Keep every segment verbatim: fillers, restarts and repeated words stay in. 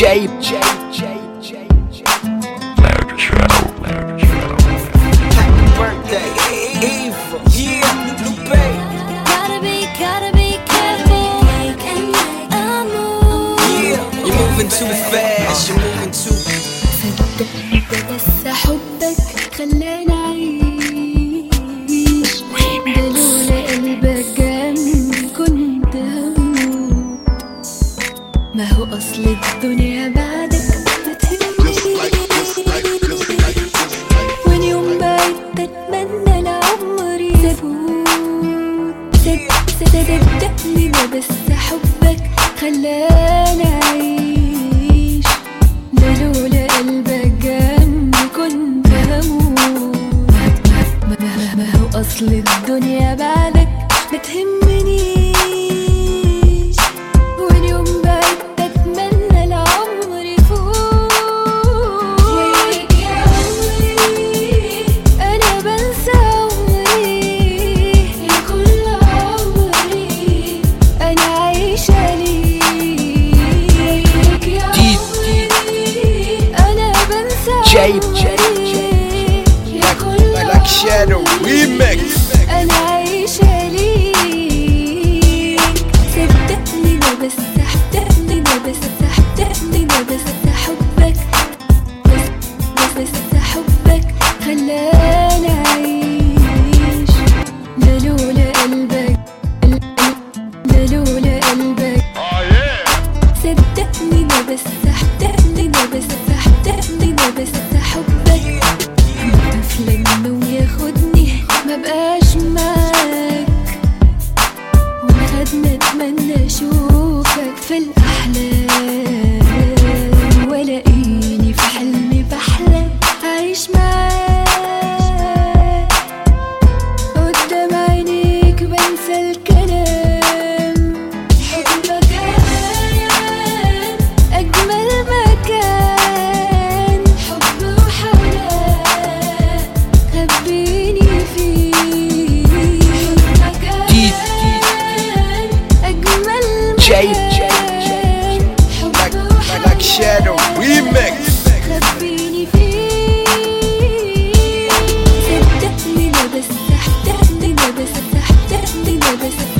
جايب جايب جايب جايب Larry Shadow, Larry Shadow. Happy birthday, Eva. Yeah, Lupe. Gotta be, gotta be careful and make a move. Yeah, you're moving too fast. You're moving too. صدقني ده بس حبك خلاني أعيش، ده لولا قلبك جنبي كنت هموت. ما هو أصل الدنيا بعدك بتهمنيش، وإن يوم بعدت أتمنى العمر يفوت. صدقني ده بس حبك خلاني أعيش، ده لولا قلبك جنبي كنت هموت. ما هو أصل الدنيا بعدك بتهمنيش، واليوم بعدت أتمنى العمر يفوت. وياك يا عمري أنا بنسى عمري، يا كل عمري أنا عايشة ليك. وياك يا عمري أنا بنسى جايب جايب عمري، يا كل Black Shadow Remix. أنا عايشة ليك. صدقني ده بس صدقني ده بس صدقني ده بس حبك، بس بس بس حبك خلاني أعيش، ده لولا قلبك، ده لولا قلبك. صدقني ده بس صدقني ده بس صدقني ده بس حبك. أفلم وياخدني مبقاش معاك، ولغد ما أتمنى أشوفك في الأحلام، ولاقيني في حلمي بحلم أعيش معاك. قدام عينيك بنسى الكلام، حبك كان أجمل مكان، حب وحنان خبيني فيه. حبك كان أجمل جايب مكان، حب Black وحنان Shadow Remix. خبيني فيه. صدقني ده بس صدقني ده بس صدقني ده بس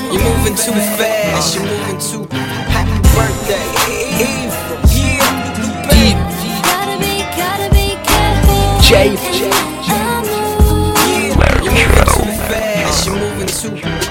You're moving too fast. You're moving too. Happy birthday, Eva. Yeah, Lupe. Gotta be, gotta be careful. J. I move. Yeah, you're moving too fast. You're moving too.